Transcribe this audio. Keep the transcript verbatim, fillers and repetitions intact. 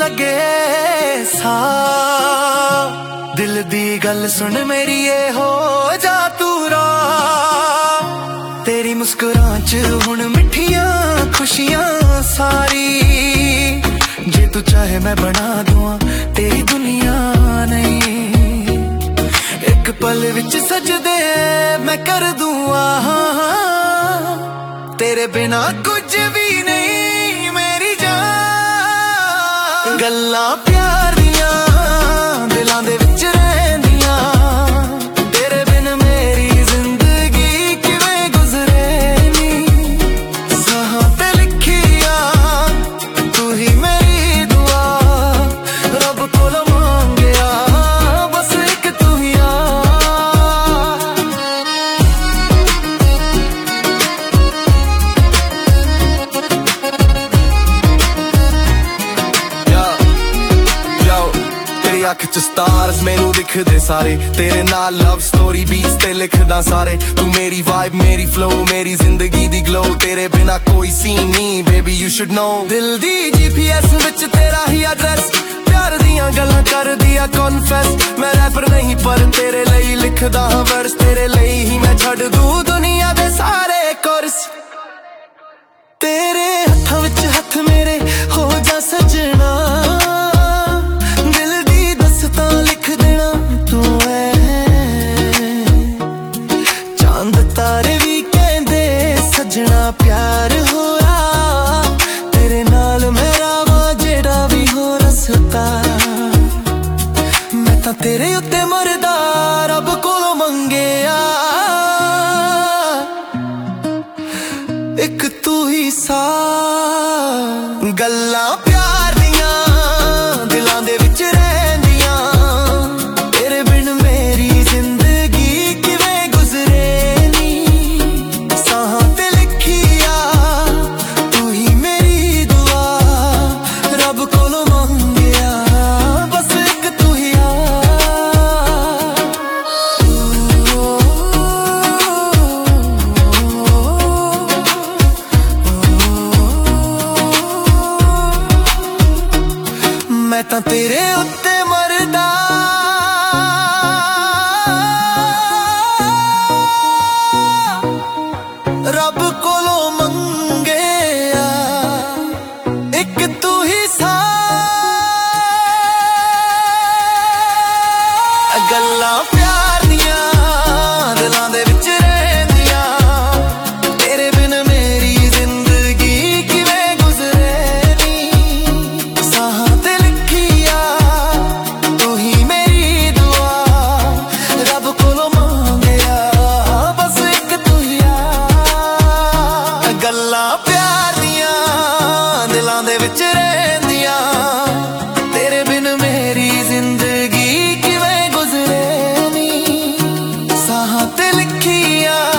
लगे सा दिल दी गल सुन मेरी ये हो जा तू रा तेरी मुस्कुरां च हुण मिठियां खुशियां सारी जे तू चाहे मैं बना दूं तेरी दुनिया नहीं एक पल विच सजदे मैं कर दूं तेरे बिना कुछ भी नहीं मेरी जान गल्लां प्यार दियां दिलां दे विच रहिंदियां तेरे बिन मेरी जिंदगी किवें गुजरे नी साहां ते लिखिया तू ही मेरी दुआ रब कोलों मंगिया बस एक तू ही आ अख च स्टार्स मैनू दिखदे सारे तेरे नाल लव स्टोरी बीट्स ते लिखदा सारे तू मेरी वाइब मेरी फ्लो मेरी जिंदगी दी ग्लो तेरे बिना कोई सीन नहीं बेबी यू शुड नो दिल दी जीपीएस विच तेरा ही एड्रेस प्यार दियां गल्लां कर दिया कॉन्फेस मैं रैपर नहीं पर तेरे लिए लिखदा वर्स तेरे लिए ही मैं छड्ड दूं दुनिया दे सारे कोर्स तेरे हत्थां विच हत्थ मेरे हो जा सजना तारे भी कहंदे सजना प्यार होया तेरे नाल मेरा वा जेड़ा भी हो रसता मैं तां तेरे उत्ते मरदा रब कोलों मंगिया एक तू ही सा गल्लां प्यार दियां दिलां दे विच रहिंदियां तेरे बिन मेरी जिंदगी किवें गुजरे मैं तां तेरे उत्ते मरदा रब कोलों मंगिया एक तू ही सा गल्लां प्यार दियां दिलां दे विच रहिंदियां तेरे बिन मेरी जिंदगी किवें गुजरे नी साहां ते गल्लां प्यार दियां दिलां दे विच रहिंदियां तेरे बिन मेरी जिंदगी किवें गुजरे नी साहां ते लिखिया